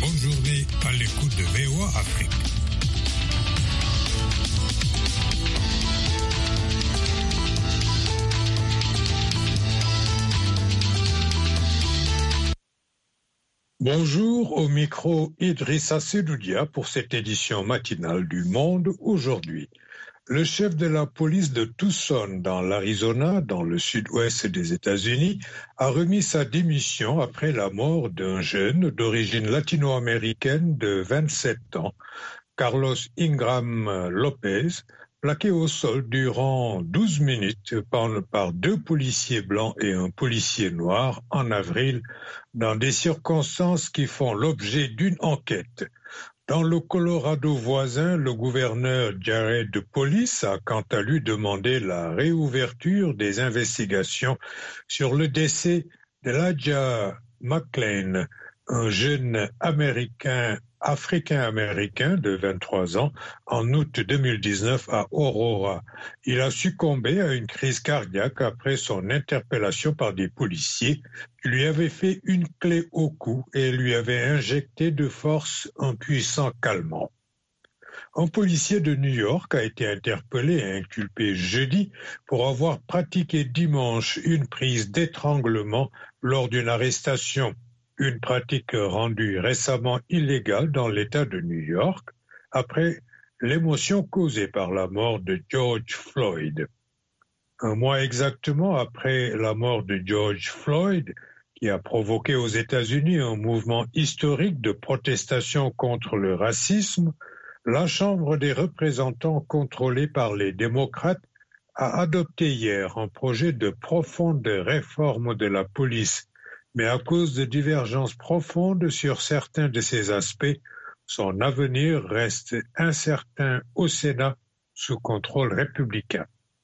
Bonne journée à l'écoute de VOA Afrique. Bonjour, au micro Idrissa Sedoudia pour cette édition matinale du Monde aujourd'hui. Le chef de la police de Tucson, dans l'Arizona, dans le sud-ouest des États-Unis, a remis sa démission après la mort d'un jeune d'origine latino-américaine de 27 ans, Carlos Ingram Lopez, plaqué au sol durant 12 minutes par deux policiers blancs et un policier noir en avril, dans des circonstances qui font l'objet d'une enquête. Dans le Colorado voisin, le gouverneur Jared Polis a quant à lui demandé la réouverture des investigations sur le décès d'Elijah McClain, un jeune africain-américain de 23 ans, en août 2019 à Aurora. Il a succombé à une crise cardiaque après son interpellation par des policiers qui lui avaient fait une clé au cou et lui avaient injecté de force un puissant calmant. Un policier de New York a été interpellé et inculpé jeudi pour avoir pratiqué dimanche une prise d'étranglement lors d'une arrestation, une pratique rendue récemment illégale dans l'État de New York après l'émotion causée par la mort de George Floyd. Un mois exactement après la mort de George Floyd, qui a provoqué aux États-Unis un mouvement historique de protestation contre le racisme, la Chambre des représentants, contrôlée par les démocrates, a adopté hier un projet de profonde réforme de la police, mais à cause de divergences profondes sur certains de ces aspects, son avenir reste incertain au Sénat sous contrôle républicain.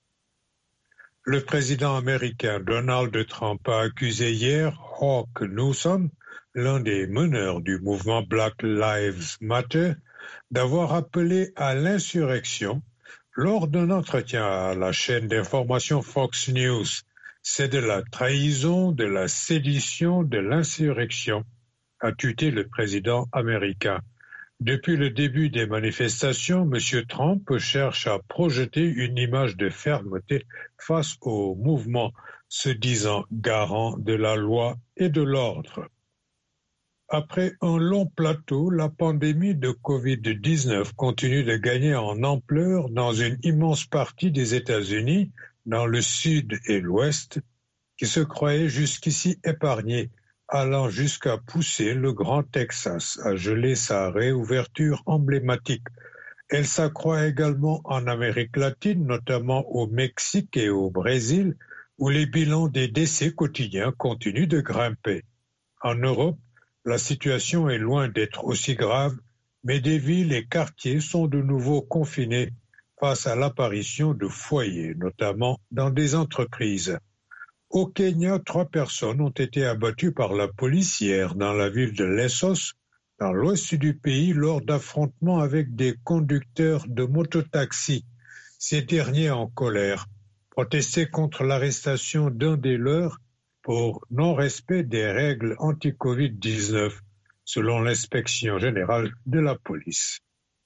Le président américain Donald Trump a accusé hier Hawk Newsom, l'un des meneurs du mouvement Black Lives Matter, d'avoir appelé à l'insurrection lors d'un entretien à la chaîne d'information Fox News. C'est de la trahison, de la sédition, de l'insurrection, a tuté le président américain. Depuis le début des manifestations, M. Trump cherche à projeter une image de fermeté face au mouvement, se disant garant de la loi et de l'ordre. Après un long plateau, la pandémie de Covid-19 continue de gagner en ampleur dans une immense partie des États-Unis, dans le sud et l'ouest, qui se croyaient jusqu'ici épargnés, allant jusqu'à pousser le Grand Texas à geler sa réouverture emblématique. Elle s'accroît également en Amérique latine, notamment au Mexique et au Brésil, où les bilans des décès quotidiens continuent de grimper. En Europe, la situation est loin d'être aussi grave, mais des villes et quartiers sont de nouveau confinés face à l'apparition de foyers, notamment dans des entreprises. Au Kenya, 3 personnes ont été abattues par la police hier dans la ville de Lessos, dans l'ouest du pays, lors d'affrontements avec des conducteurs de mototaxis. Ces derniers, en colère, protestaient contre l'arrestation d'un des leurs pour non-respect des règles anti-Covid-19, selon l'inspection générale de la police.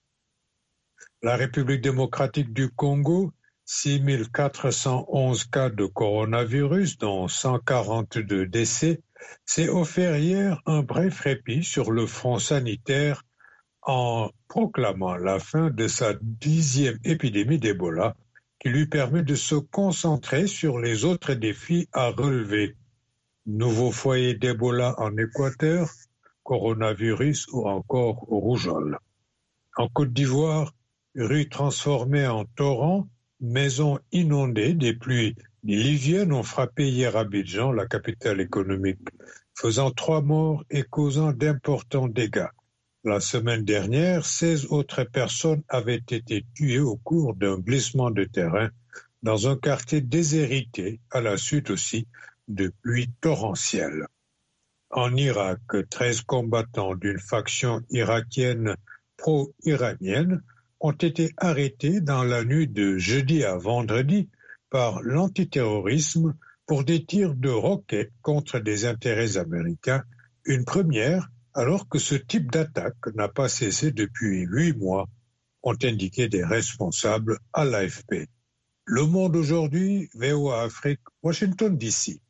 La République démocratique du Congo, 6 411 cas de coronavirus, dont 142 décès, s'est offert hier un bref répit sur le front sanitaire en proclamant la fin de sa 10e épidémie d'Ebola, qui lui permet de se concentrer sur les autres défis à relever. Nouveau foyer d'Ebola en Équateur, coronavirus ou encore rougeole. En Côte d'Ivoire, rues transformées en torrents, maisons inondées, des pluies diluviennes ont frappé hier Abidjan, la capitale économique, faisant 3 morts et causant d'importants dégâts. La semaine dernière, 16 autres personnes avaient été tuées au cours d'un glissement de terrain dans un quartier déshérité, à la suite aussi de pluies torrentielles. En Irak, 13 combattants d'une faction irakienne pro-iranienne ont été arrêtés dans la nuit de jeudi à vendredi par l'antiterrorisme pour des tirs de roquettes contre des intérêts américains, une première alors que ce type d'attaque n'a pas cessé depuis 8 mois, ont indiqué des responsables à l'AFP. Le Monde aujourd'hui, VOA Afrique, Washington DC.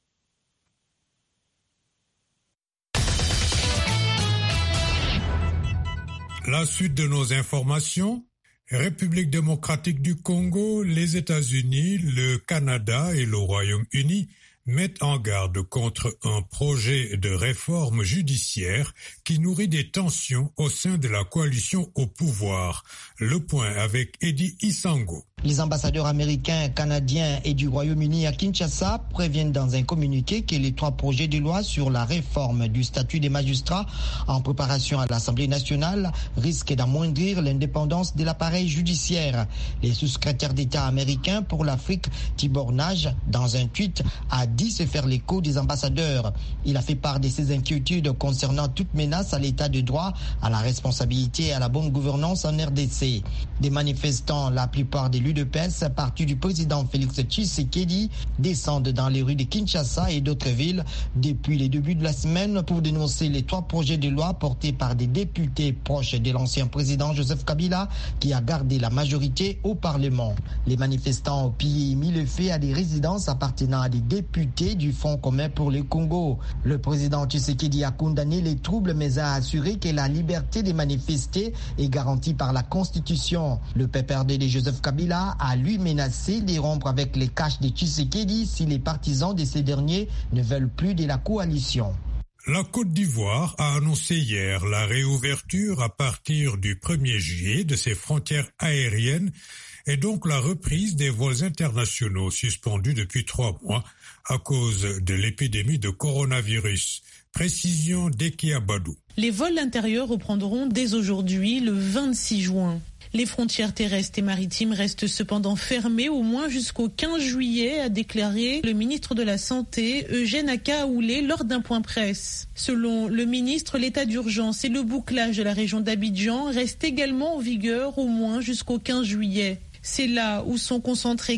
La suite de nos informations. République démocratique du Congo, les États-Unis, le Canada et le Royaume-Uni mettent en garde contre un projet de réforme judiciaire qui nourrit des tensions au sein de la coalition au pouvoir. Le point avec Eddie Isango. Les ambassadeurs américains, canadiens et du Royaume-Uni à Kinshasa préviennent dans un communiqué que les 3 projets de loi sur la réforme du statut des magistrats en préparation à l'Assemblée nationale risquent d'amoindrir l'indépendance de l'appareil judiciaire. Le sous-secrétaire d'État américain pour l'Afrique, Tibor Nage, dans un tweet, a dit se faire l'écho des ambassadeurs. Il a fait part de ses inquiétudes concernant toute menace à l'état de droit, à la responsabilité et à la bonne gouvernance en RDC. Des manifestants, la plupart des l'UDPS, parti du président Félix Tshisekedi, descendent dans les rues de Kinshasa et d'autres villes depuis les débuts de la semaine pour dénoncer les 3 projets de loi portés par des députés proches de l'ancien président Joseph Kabila qui a gardé la majorité au Parlement. Les manifestants ont pillé et mis le feu à des résidences appartenant à des députés du Front commun pour le Congo. Le président Tshisekedi a condamné les troubles mais a assuré que la liberté de manifester est garantie par la Constitution. Le PPRD de Joseph Kabila a lui menacé de rompre avec les caches de Tshisekedi si les partisans de ces derniers ne veulent plus de la coalition. La Côte d'Ivoire a annoncé hier la réouverture à partir du 1er juillet de ses frontières aériennes et donc la reprise des vols internationaux suspendus depuis 3 mois à cause de l'épidémie de coronavirus. Précision d'Eki Abadou. Les vols intérieurs reprendront dès aujourd'hui, le 26 juin. Les frontières terrestres et maritimes restent cependant fermées au moins jusqu'au 15 juillet, a déclaré le ministre de la Santé, Eugène Akaoulé, lors d'un point presse. Selon le ministre, l'état d'urgence et le bouclage de la région d'Abidjan restent également en vigueur au moins jusqu'au 15 juillet. C'est là où sont concentrés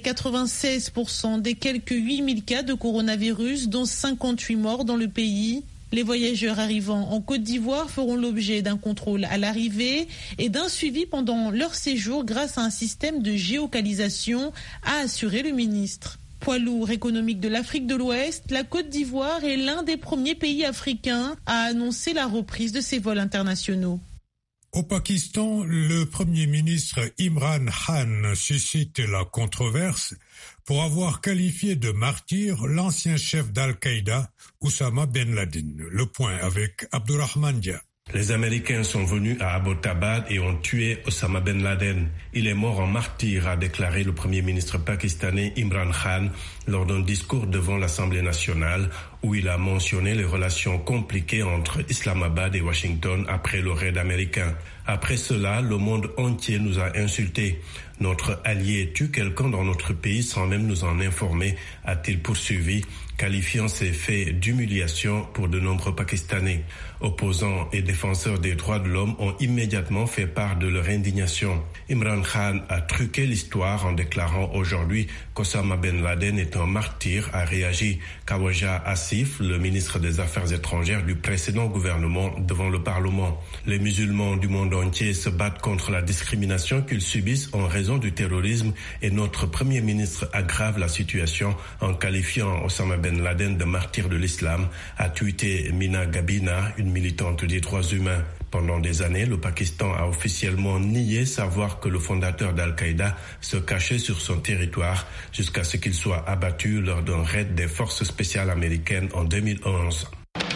96% des quelques 8000 cas de coronavirus, dont 58 morts dans le pays. Les voyageurs arrivant en Côte d'Ivoire feront l'objet d'un contrôle à l'arrivée et d'un suivi pendant leur séjour grâce à un système de géolocalisation, a assuré le ministre. Poids lourd économique de l'Afrique de l'Ouest, la Côte d'Ivoire est l'un des premiers pays africains à annoncer la reprise de ses vols internationaux. Au Pakistan, le Premier ministre Imran Khan suscite la controverse pour avoir qualifié de martyr l'ancien chef d'Al-Qaïda, Oussama Ben Laden. Le point avec Abdurrahman Dia. Les Américains sont venus à Abbottabad et ont tué Oussama Ben Laden. Il est mort en martyr, a déclaré le Premier ministre pakistanais Imran Khan lors d'un discours devant l'Assemblée nationale où il a mentionné les relations compliquées entre Islamabad et Washington après le raid américain. Après cela, le monde entier nous a insultés. Notre allié tue quelqu'un dans notre pays sans même nous en informer, a-t-il poursuivi, qualifiant ces faits d'humiliation pour de nombreux Pakistanais. Opposants et défenseurs des droits de l'homme ont immédiatement fait part de leur indignation. Imran Khan a truqué l'histoire en déclarant aujourd'hui qu'Osama Ben Laden est un martyr, a réagi Khawaja Asif, le ministre des Affaires étrangères du précédent gouvernement, devant le Parlement. Les musulmans du monde entier se battent contre la discrimination qu'ils subissent en raison du terrorisme et notre Premier ministre aggrave la situation en qualifiant Osama Ben Laden de martyr de l'islam, a tweeté Mina Gabina, une militante des droits humains. Pendant des années, le Pakistan a officiellement nié savoir que le fondateur d'Al-Qaïda se cachait sur son territoire jusqu'à ce qu'il soit abattu lors d'un raid des forces spéciales américaines en 2011.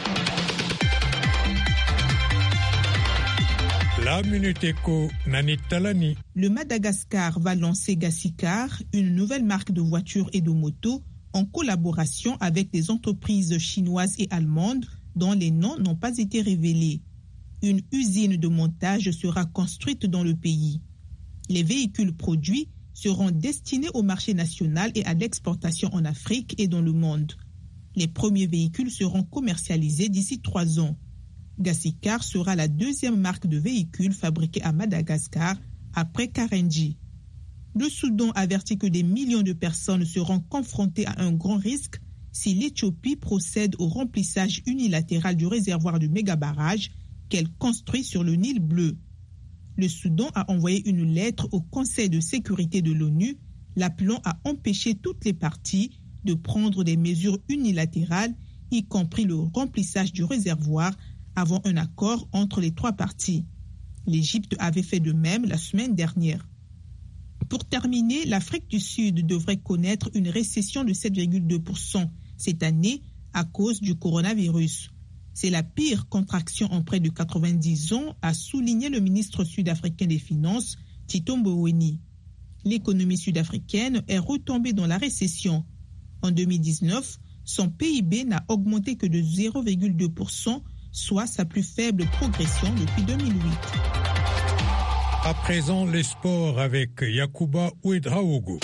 La Minute Éco, Nanit Talani. Le Madagascar va lancer Gassicar, une nouvelle marque de voitures et de motos, en collaboration avec des entreprises chinoises et allemandes dont les noms n'ont pas été révélés. Une usine de montage sera construite dans le pays. Les véhicules produits seront destinés au marché national et à l'exportation en Afrique et dans le monde. Les premiers véhicules seront commercialisés d'ici 3 ans. Gassicar sera la 2e marque de véhicules fabriquée à Madagascar après Karenji. Le Soudan avertit que des millions de personnes seront confrontées à un grand risque si l'Éthiopie procède au remplissage unilatéral du réservoir du méga-barrage qu'elle construit sur le Nil bleu. Le Soudan a envoyé une lettre au Conseil de sécurité de l'ONU l'appelant à empêcher toutes les parties de prendre des mesures unilatérales, y compris le remplissage du réservoir, avant un accord entre les trois parties. L'Égypte avait fait de même la semaine dernière. Pour terminer, l'Afrique du Sud devrait connaître une récession de 7,2% cette année à cause du coronavirus. C'est la pire contraction en près de 90 ans, a souligné le ministre sud-africain des Finances, Tito Mboweni. L'économie sud-africaine est retombée dans la récession. En 2019, son PIB n'a augmenté que de 0,2%, soit sa plus faible progression depuis 2008. À présent, les sports avec Yacouba Ouedraogo.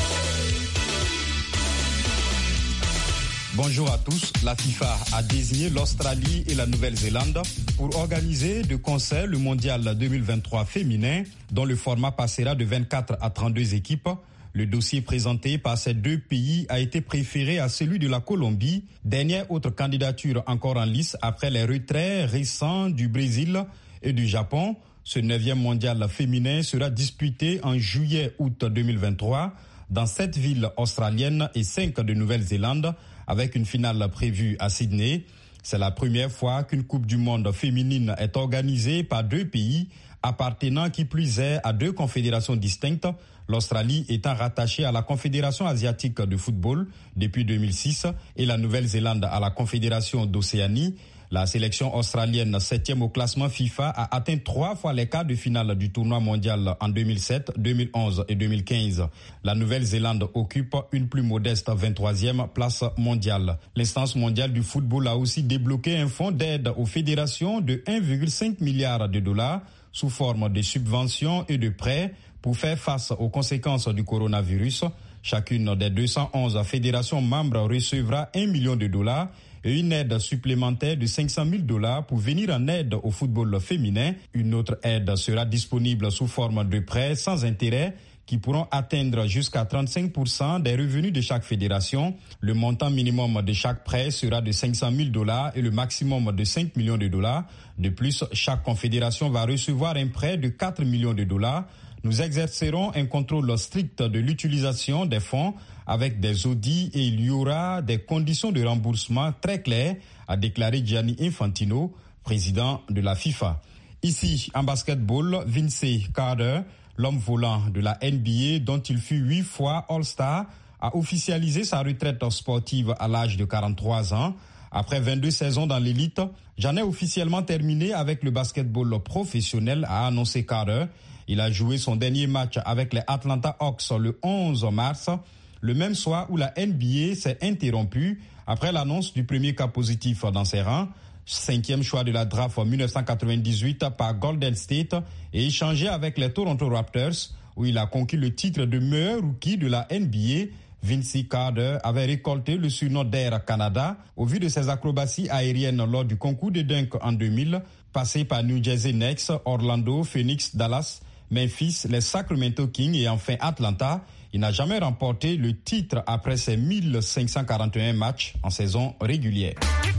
Bonjour à tous. La FIFA a désigné l'Australie et la Nouvelle-Zélande pour organiser de concert le mondial 2023 féminin, dont le format passera de 24 à 32 équipes. Le dossier présenté par ces deux pays a été préféré à celui de la Colombie, dernière autre candidature encore en lice après les retraits récents du Brésil et du Japon. Ce 9e mondial féminin sera disputé en juillet-août 2023 dans 7 villes australiennes et 5 de Nouvelle-Zélande, avec une finale prévue à Sydney. C'est la première fois qu'une Coupe du monde féminine est organisée par deux pays appartenant qui plus est à deux confédérations distinctes, l'Australie étant rattachée à la Confédération asiatique de football depuis 2006 et la Nouvelle-Zélande à la Confédération d'Océanie. La sélection australienne, 7e au classement FIFA, a atteint 3 fois les quarts de finale du tournoi mondial en 2007, 2011 et 2015. La Nouvelle-Zélande occupe une plus modeste 23e place mondiale. L'instance mondiale du football a aussi débloqué un fonds d'aide aux fédérations de 1,5 milliard de dollars sous forme de subventions et de prêts pour faire face aux conséquences du coronavirus. Chacune des 211 fédérations membres recevra 1 million de dollars et une aide supplémentaire de 500 000 dollars pour venir en aide au football féminin. Une autre aide sera disponible sous forme de prêts sans intérêt qui pourront atteindre jusqu'à 35% des revenus de chaque fédération. Le montant minimum de chaque prêt sera de 500 000 dollars et le maximum de 5 millions de dollars. De plus, chaque confédération va recevoir un prêt de 4 millions de dollars. Nous exercerons un contrôle strict de l'utilisation des fonds avec des audits et il y aura des conditions de remboursement très claires, a déclaré Gianni Infantino, président de la FIFA. Ici, en basketball, Vince Carter, l'homme volant de la NBA dont il fut 8 fois All-Star, a officialisé sa retraite sportive à l'âge de 43 ans. Après 22 saisons dans l'élite, j'en ai officiellement terminé avec le basketball professionnel, a annoncé Carter. Il a joué son dernier match avec les Atlanta Hawks le 11 mars, le même soir où la NBA s'est interrompue après l'annonce du premier cas positif dans ses rangs. 5e choix de la draft en 1998 par Golden State et échangé avec les Toronto Raptors, où il a conquis le titre de meilleur rookie de la NBA. Vince Carter avait récolté le surnom d'Air Canada au vu de ses acrobaties aériennes lors du concours de dunk en 2000, passé par New Jersey Knicks, Orlando, Phoenix, Dallas, Memphis, les Sacramento Kings et enfin Atlanta. Il n'a jamais remporté le titre après ses 1541 matchs en saison régulière.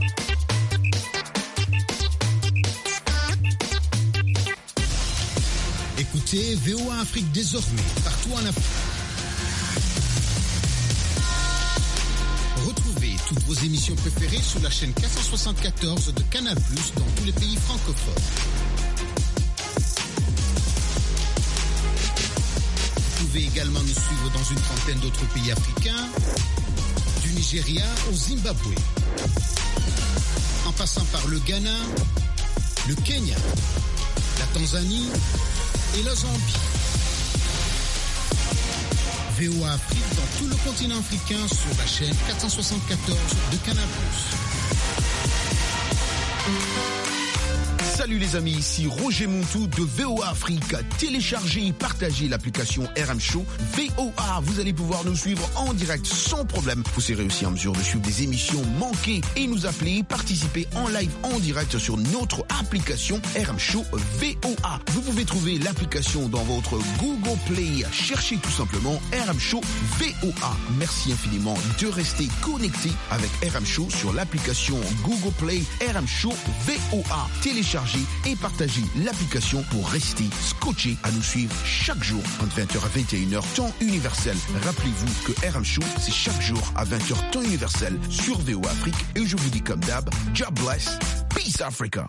Écoutez VOA Afrique désormais partout en Afrique. Retrouvez toutes vos émissions préférées sur la chaîne 474 de Canal+ dans tous les pays francophones. Vous pouvez également nous suivre dans une trentaine d'autres pays africains, du Nigeria au Zimbabwe, en passant par le Ghana, le Kenya, la Tanzanie et la Zambie. VOA Afrique dans tout le continent africain sur la chaîne 474 de Canal+. Salut les amis, ici Roger Montou de VOA Afrique. Téléchargez et partagez l'application RM Show VOA. Vous allez pouvoir nous suivre en direct sans problème. Vous serez aussi en mesure de suivre des émissions manquées et nous appeler, participer en live en direct sur notre application RM Show VOA. Vous pouvez trouver l'application dans votre Google Play. Cherchez tout simplement RM Show VOA. Merci infiniment de rester connecté avec RM Show sur l'application Google Play RM Show VOA. Téléchargez et partagez l'application pour rester scotché à nous suivre chaque jour entre 20h à 21h temps universel. Rappelez-vous que RM Show, c'est chaque jour à 20h temps universel sur VOA Afrique. Et je vous dis comme d'hab, God bless, peace Africa.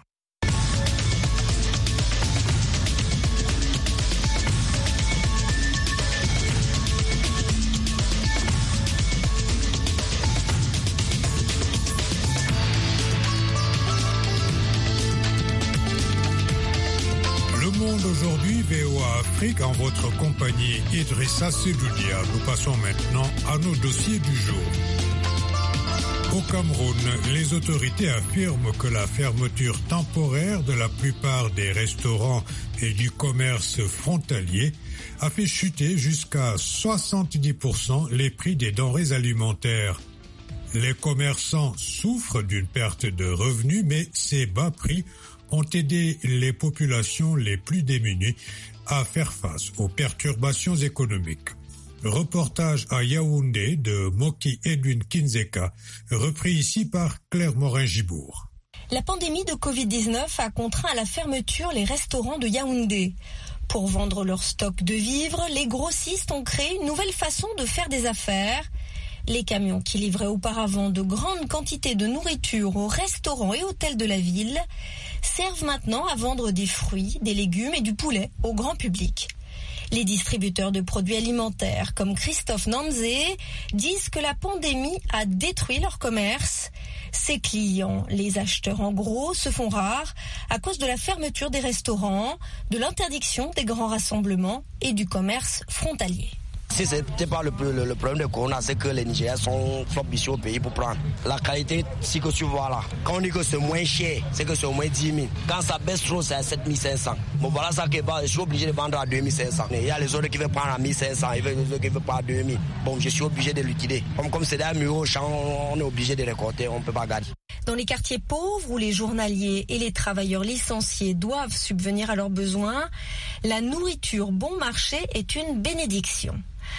Aujourd'hui, VOA Afrique, en votre compagnie Idrissa Sedoudia. Nous passons maintenant à nos dossiers du jour. Au Cameroun, les autorités affirment que la fermeture temporaire de la plupart des restaurants et du commerce frontalier a fait chuter jusqu'à 70% les prix des denrées alimentaires. Les commerçants souffrent d'une perte de revenus, mais ces bas prix ont aidé les populations les plus démunies à faire face aux perturbations économiques. Reportage à Yaoundé de Moki Edwin Kinzeka, repris ici par Claire Morin-Gibourg. La pandémie de Covid-19 a contraint à la fermeture les restaurants de Yaoundé. Pour vendre leur stock de vivres, les grossistes ont créé une nouvelle façon de faire des affaires. Les camions qui livraient auparavant de grandes quantités de nourriture aux restaurants et hôtels de la ville servent maintenant à vendre des fruits, des légumes et du poulet au grand public. Les distributeurs de produits alimentaires comme Christophe Nanzé disent que la pandémie a détruit leur commerce. Ses clients, les acheteurs en gros, se font rares à cause de la fermeture des restaurants, de l'interdiction des grands rassemblements et du commerce frontalier. Si ce n'était pas le problème de Corona, c'est que les Nigériens sont obligés au pays pour prendre. La qualité, c'est que tu vois là. Quand on dit que c'est moins cher, c'est que c'est au moins 10 000. Quand ça baisse trop, c'est à 7 500. Bon, voilà ça que je suis obligé de vendre à 2 500. Il y a les autres qui veulent prendre à 1 500, il y a les autres qui veulent prendre à 2 000. Bon, je suis obligé de liquider. Comme c'est des murs au champ, on est obligé de récolter, on ne peut pas garder. Dans les quartiers pauvres où les journaliers et les travailleurs licenciés doivent subvenir à leurs besoins, la nourriture bon marché est une bénédiction.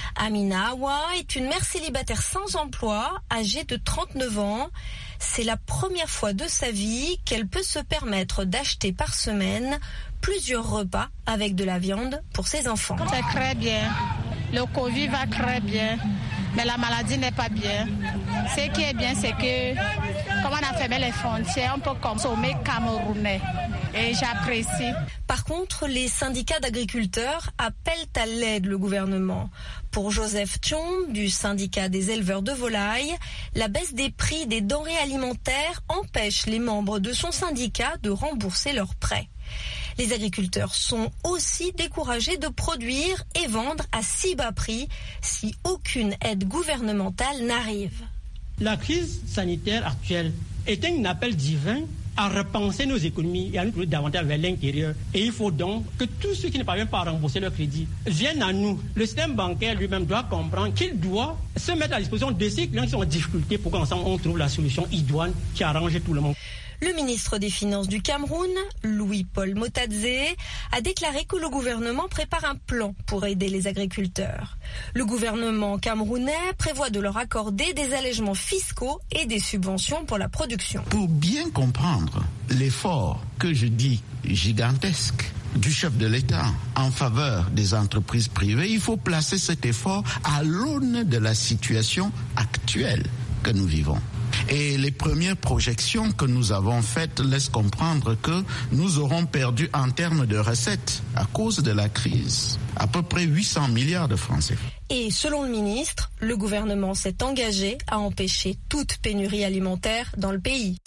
Amina Awa est une mère célibataire sans emploi, âgée de 39 ans. C'est la première fois de sa vie qu'elle peut se permettre d'acheter par semaine plusieurs repas avec de la viande pour ses enfants. C'est très bien. Le Covid va très bien, mais la maladie n'est pas bien. Ce qui est bien, c'est que comme on a fermé les frontières, on peut consommer camerounais. Et j'apprécie. Par contre, les syndicats d'agriculteurs appellent à l'aide le gouvernement. Pour Joseph Tchon, du syndicat des éleveurs de volailles, la baisse des prix des denrées alimentaires empêche les membres de son syndicat de rembourser leurs prêts. Les agriculteurs sont aussi découragés de produire et vendre à si bas prix si aucune aide gouvernementale n'arrive. La crise sanitaire actuelle est un appel divin à repenser nos économies et à nous tourner davantage vers l'intérieur. Et il faut donc que tous ceux qui ne parviennent pas à rembourser leur crédit viennent à nous. Le système bancaire lui-même doit comprendre qu'il doit se mettre à disposition de ces clients qui sont en difficulté pour qu'ensemble on trouve la solution idoine qui arrange tout le monde. Le ministre des Finances du Cameroun, Louis-Paul Motadze, a déclaré que le gouvernement prépare un plan pour aider les agriculteurs. Le gouvernement camerounais prévoit de leur accorder des allègements fiscaux et des subventions pour la production. Pour bien comprendre l'effort que je dis gigantesque du chef de l'État en faveur des entreprises privées, il faut placer cet effort à l'aune de la situation actuelle que nous vivons. Et les premières projections que nous avons faites laissent comprendre que nous aurons perdu en termes de recettes à cause de la crise à peu près 800 milliards de francs CFA. Et selon le ministre, le gouvernement s'est engagé à empêcher toute pénurie alimentaire dans le pays.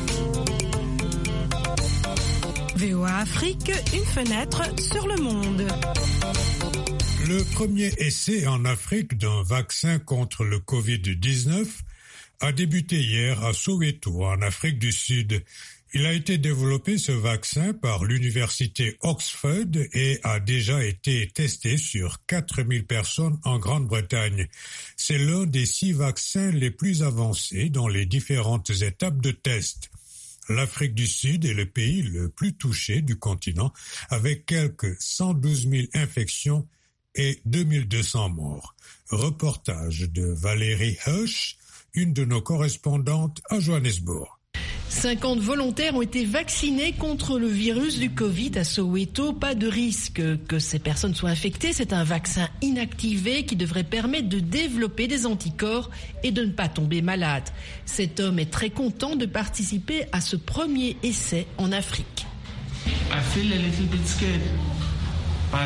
VOA Afrique, une fenêtre sur le monde. Le premier essai en Afrique d'un vaccin contre le Covid-19 a débuté hier à Soweto, en Afrique du Sud. Il a été développé, ce vaccin, par l'université Oxford et a déjà été testé sur 4000 personnes en Grande-Bretagne. C'est l'un des 6 vaccins les plus avancés dans les différentes étapes de test. L'Afrique du Sud est le pays le plus touché du continent, avec quelques 112 000 infections et 2200 morts. Reportage de Valérie Hirsch, une de nos correspondantes à Johannesburg. 50 volontaires ont été vaccinés contre le virus du Covid à Soweto. Pas de risque que ces personnes soient infectées. C'est un vaccin inactivé qui devrait permettre de développer des anticorps et de ne pas tomber malade. Cet homme est très content de participer à ce premier essai en Afrique. I feel a little bit scared, but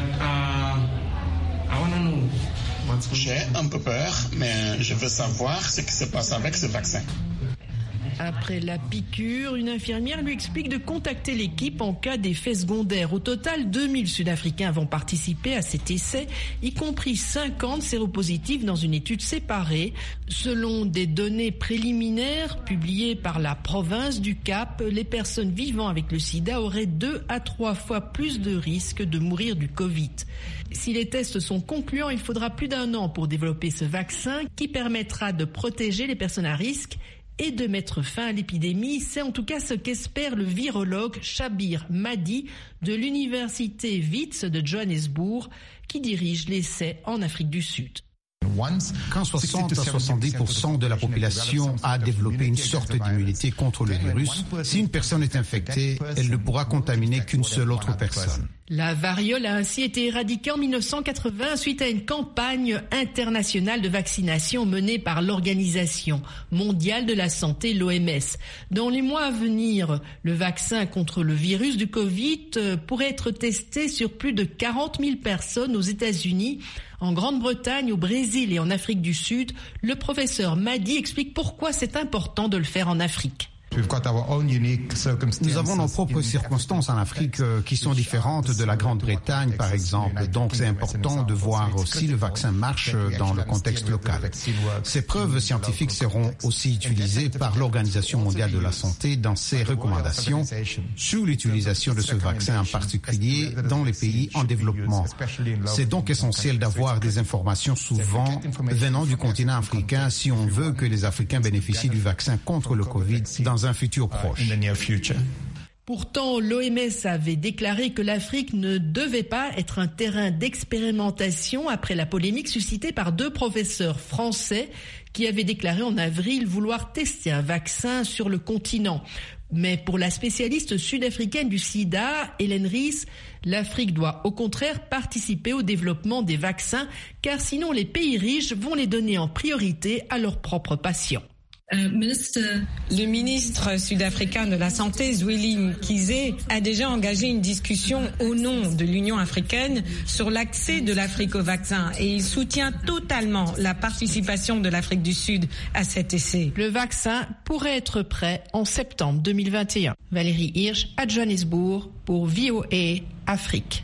I want to know. J'ai un peu peur, mais je veux savoir ce qui se passe avec ce vaccin. Après la piqûre, une infirmière lui explique de contacter l'équipe en cas d'effet secondaire. Au total, 2000 Sud-Africains vont participer à cet essai, y compris 50 séropositifs dans une étude séparée. Selon des données préliminaires publiées par la province du Cap, les personnes vivant avec le sida auraient 2 à 3 fois plus de risques de mourir du Covid. Si les tests sont concluants, il faudra plus d'1 an pour développer ce vaccin qui permettra de protéger les personnes à risque et de mettre fin à l'épidémie. C'est en tout cas ce qu'espère le virologue Shabir Madi de l'université Wits de Johannesburg qui dirige l'essai en Afrique du Sud. Quand 60 à 70% de la population a développé une sorte d'immunité contre le virus, si une personne est infectée, elle ne pourra contaminer qu'une seule autre personne. La variole a ainsi été éradiquée en 1980 suite à une campagne internationale de vaccination menée par l'Organisation mondiale de la santé, l'OMS. Dans les mois à venir, le vaccin contre le virus du Covid pourrait être testé sur plus de 40 000 personnes aux États-Unis, en Grande-Bretagne, au Brésil et en Afrique du Sud. Le professeur Madi explique pourquoi c'est important de le faire en Afrique. Nous avons nos propres circonstances en Afrique qui sont différentes de la Grande-Bretagne, par exemple. Donc, c'est important de voir si le vaccin marche dans le contexte local. Ces preuves scientifiques seront aussi utilisées par l'Organisation mondiale de la santé dans ses recommandations sur l'utilisation de ce vaccin, en particulier dans les pays en développement. C'est donc essentiel d'avoir des informations souvent venant du continent africain si on veut que les Africains bénéficient du vaccin contre le Covid dans un futur proche. Pourtant, l'OMS avait déclaré que l'Afrique ne devait pas être un terrain d'expérimentation après la polémique suscitée par 2 professeurs français qui avaient déclaré en avril vouloir tester un vaccin sur le continent. Mais pour la spécialiste sud-africaine du sida, Hélène Ries, l'Afrique doit au contraire participer au développement des vaccins car sinon les pays riches vont les donner en priorité à leurs propres patients. Le ministre sud-africain de la Santé, Zweli Mkhize, a déjà engagé une discussion au nom de l'Union africaine sur l'accès de l'Afrique au vaccin et il soutient totalement la participation de l'Afrique du Sud à cet essai. Le vaccin pourrait être prêt en septembre 2021. Valérie Hirsch à Johannesburg pour VOA Afrique.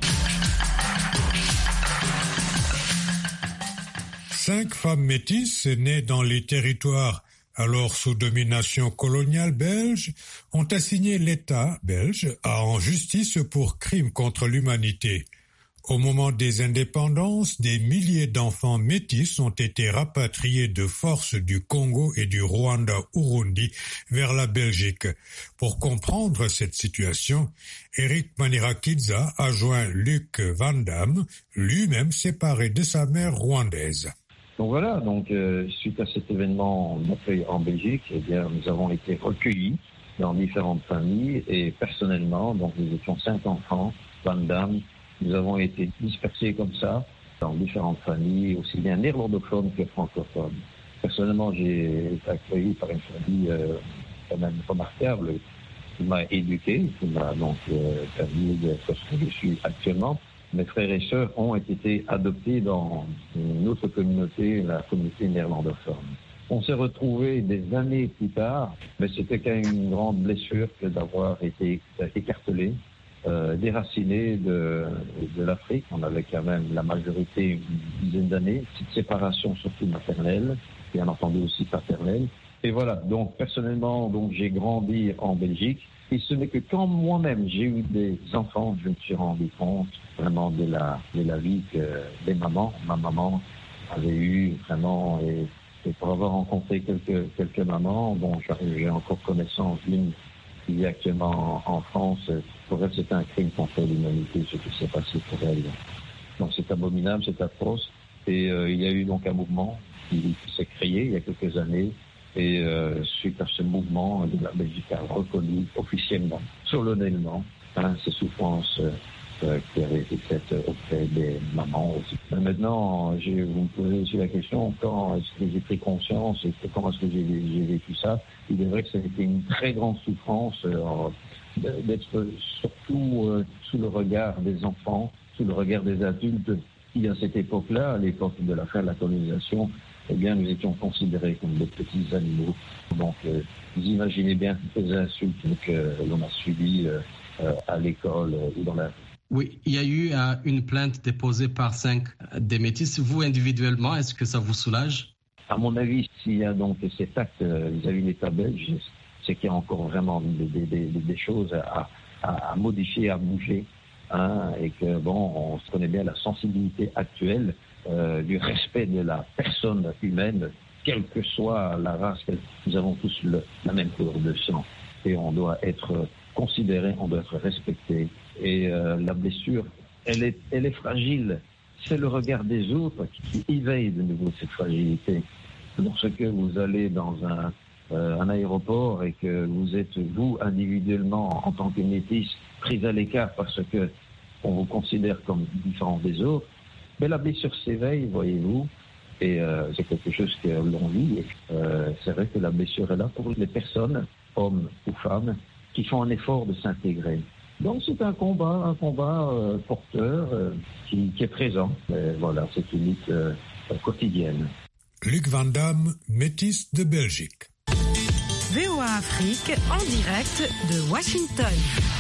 5 femmes métisses nées dans les territoires alors sous domination coloniale belge, ont assigné l'État belge en justice pour crimes contre l'humanité. Au moment des indépendances, des milliers d'enfants métis ont été rapatriés de force du Congo et du Rwanda-Urundi vers la Belgique. Pour comprendre cette situation, Eric Manirakidza a joint Luc Van Damme, lui-même séparé de sa mère rwandaise. Donc voilà, suite à cet événement d'accueil en Belgique, eh bien, nous avons été recueillis dans différentes familles et personnellement, donc nous étions 5 enfants, Van Damme, nous avons été dispersés comme ça dans différentes familles, aussi bien néerlandophones que francophones. Personnellement, j'ai été accueilli par une famille quand même remarquable qui m'a éduqué, qui m'a donc permis d'être ce que je suis actuellement. Mes frères et sœurs ont été adoptés dans une autre communauté, la communauté néerlandophone. On s'est retrouvés des années plus tard, mais c'était quand même une grande blessure que d'avoir été écartelé, déraciné de l'Afrique. On avait quand même la majorité une dizaine d'années, petite séparation surtout maternelle, bien entendu aussi paternelle. Et voilà, donc personnellement, j'ai grandi en Belgique. Et ce n'est que quand moi-même j'ai eu des enfants, je me suis rendu compte vraiment de la vie des mamans. Ma maman avait eu vraiment, et pour avoir rencontré quelques mamans dont j'ai encore connaissance, l'une qui vit actuellement en France, pour elle c'est un crime contre l'humanité ce qui s'est passé pour elle. Donc c'est abominable, c'est atroce. Et il y a eu donc un mouvement qui s'est créé il y a quelques années. Et suite à ce mouvement, la Belgique a reconnu officiellement, solennellement, ces souffrances qui avaient été faites auprès des mamans aussi. Maintenant, vous me posez aussi la question, quand est-ce que j'ai pris conscience et comment est-ce que j'ai vécu ça? Il est vrai que ça a été une très grande souffrance d'être surtout sous le regard des enfants, sous le regard des adultes qui, à cette époque-là, à l'époque de la fin de la colonisation, eh bien, nous étions considérés comme des petits animaux. Donc, vous imaginez bien toutes les insultes que l'on a subies à l'école ou dans la rue. Oui, il y a eu une plainte déposée par 5 des métis. Vous, individuellement, est-ce que ça vous soulage? À mon avis, s'il y a donc cet acte vis-à-vis de l'État belge, c'est qu'il y a encore vraiment des choses à modifier, à bouger. Et que, on se connaît bien la sensibilité actuelle du respect de la personne humaine, quelle que soit la race. Nous avons tous la même couleur de sang et on doit être considéré, on doit être respecté. Et la blessure, elle est fragile. C'est le regard des autres qui éveille de nouveau cette fragilité. Lorsque vous allez dans un aéroport et que vous êtes, vous, individuellement, en tant que métis, pris à l'écart parce que on vous considère comme différent des autres, mais la blessure s'éveille, voyez-vous, et c'est quelque chose que l'on vit. C'est vrai que la blessure est là pour les personnes, hommes ou femmes, qui font un effort de s'intégrer. Donc c'est un combat porteur qui est présent. Voilà, c'est une lutte quotidienne. Luc Van Damme, métis de Belgique. VOA Afrique en direct de Washington.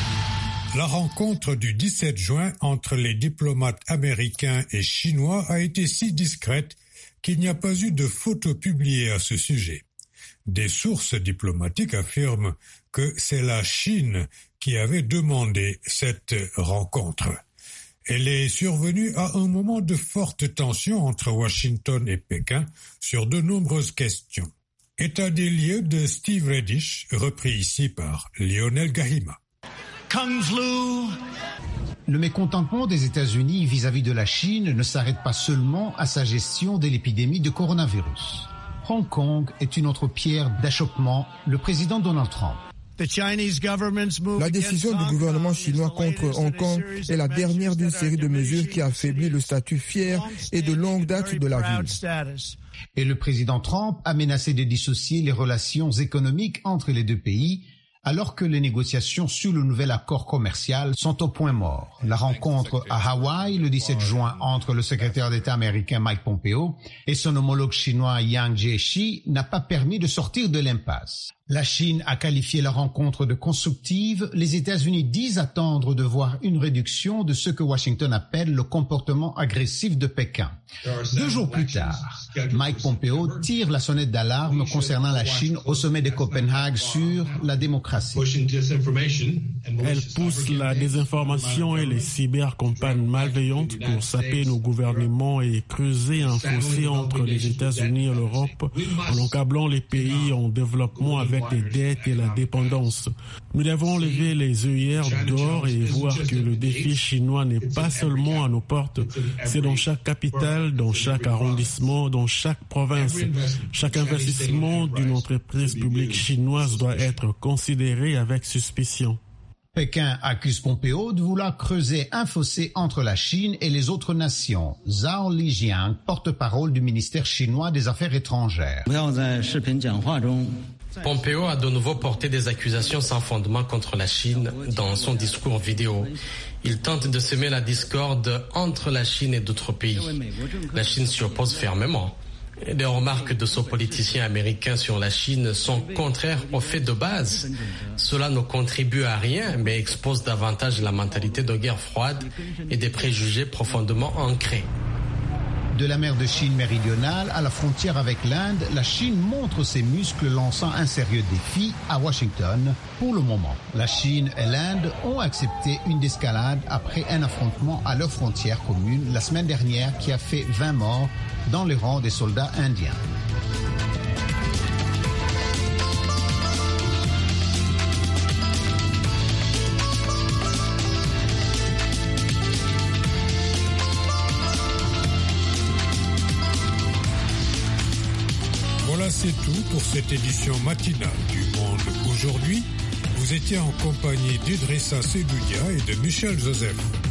La rencontre du 17 juin entre les diplomates américains et chinois a été si discrète qu'il n'y a pas eu de photos publiées à ce sujet. Des sources diplomatiques affirment que c'est la Chine qui avait demandé cette rencontre. Elle est survenue à un moment de forte tension entre Washington et Pékin sur de nombreuses questions. État des lieux de Steve Redish, repris ici par Lionel Gahima. Kung Flu. Le mécontentement des États-Unis vis-à-vis de la Chine ne s'arrête pas seulement à sa gestion de l'épidémie de coronavirus. Hong Kong est une autre pierre d'achoppement, le président Donald Trump. La décision du gouvernement chinois contre Hong Kong est la dernière d'une série de mesures qui affaiblit le statut fier et de longue date de la ville. Et le président Trump a menacé de dissocier les relations économiques entre les deux pays, alors que les négociations sur le nouvel accord commercial sont au point mort. La rencontre à Hawaï le 17 juin entre le secrétaire d'État américain Mike Pompeo et son homologue chinois Yang Jiechi n'a pas permis de sortir de l'impasse. La Chine a qualifié la rencontre de constructive. Les États-Unis disent attendre de voir une réduction de ce que Washington appelle le comportement agressif de Pékin. 2 jours plus tard, Mike Pompeo tire la sonnette d'alarme concernant la Chine au sommet de Copenhague sur la démocratie. Elle pousse la désinformation et les cybercampagnes malveillantes pour saper nos gouvernements et creuser un fossé entre les États-Unis et l'Europe en encablant les pays en développement avec les dettes et la dépendance. Nous devons lever les œillères d'or et voir que le défi chinois n'est pas seulement à nos portes, c'est dans chaque capitale, dans chaque arrondissement, dans chaque province. Chaque investissement d'une entreprise publique chinoise doit être considéré avec suspicion. Pékin accuse Pompeo de vouloir creuser un fossé entre la Chine et les autres nations. Zhao Lijiang, porte-parole du ministère chinois des Affaires étrangères. Pompeo a de nouveau porté des accusations sans fondement contre la Chine dans son discours vidéo. Il tente de semer la discorde entre la Chine et d'autres pays. La Chine s'y oppose fermement. Les remarques de ce politicien américain sur la Chine sont contraires aux faits de base. Cela ne contribue à rien, mais expose davantage la mentalité de guerre froide et des préjugés profondément ancrés. De la mer de Chine méridionale à la frontière avec l'Inde, la Chine montre ses muscles, lançant un sérieux défi à Washington pour le moment. La Chine et l'Inde ont accepté une escalade après un affrontement à leur frontière commune la semaine dernière qui a fait 20 morts dans les rangs des soldats indiens. Voilà, c'est tout pour cette édition matinale du Monde aujourd'hui. Vous étiez en compagnie d'Idrissa Seloudia et de Michel Joseph.